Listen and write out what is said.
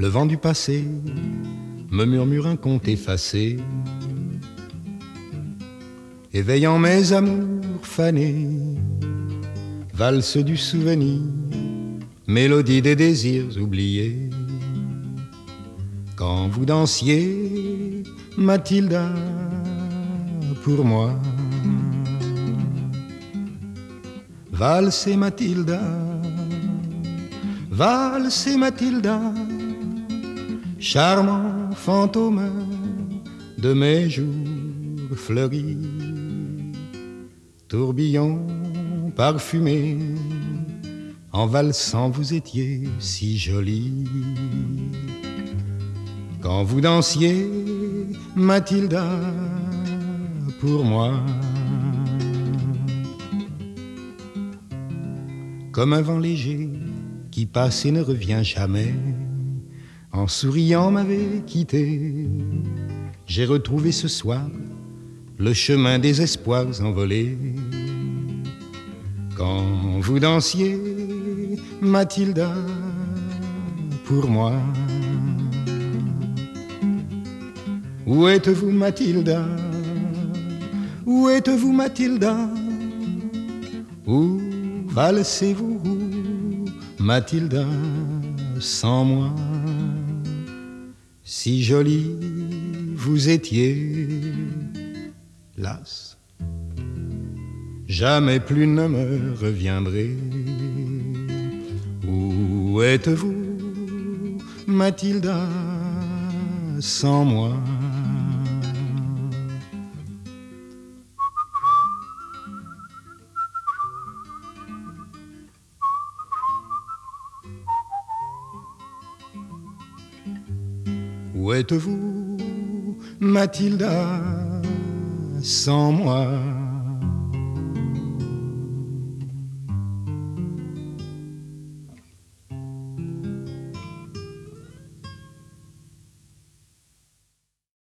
Le vent du passé me murmure un conte effacé, éveillant mes amours fanés. Valse du souvenir, mélodie des désirs oubliés. Quand vous dansiez, Mathilda, pour moi. Valsez Mathilda, valsez Mathilda, charmant fantôme de mes jours fleuris. Tourbillon parfumé, en valsant vous étiez si jolie. Quand vous dansiez, Mathilda, pour moi. Comme un vent léger qui passe et ne revient jamais, en souriant m'avait quitté. J'ai retrouvé ce soir le chemin des espoirs envolés. Quand vous dansiez, Mathilda, pour moi. Où êtes-vous, Mathilda? Où êtes-vous, Mathilda? Où valsez-vous, Mathilda, sans moi? Si jolie vous étiez, las, jamais plus ne me reviendrez. Où êtes-vous, Mathilda, sans moi? Où êtes-vous, Mathilda, sans moi?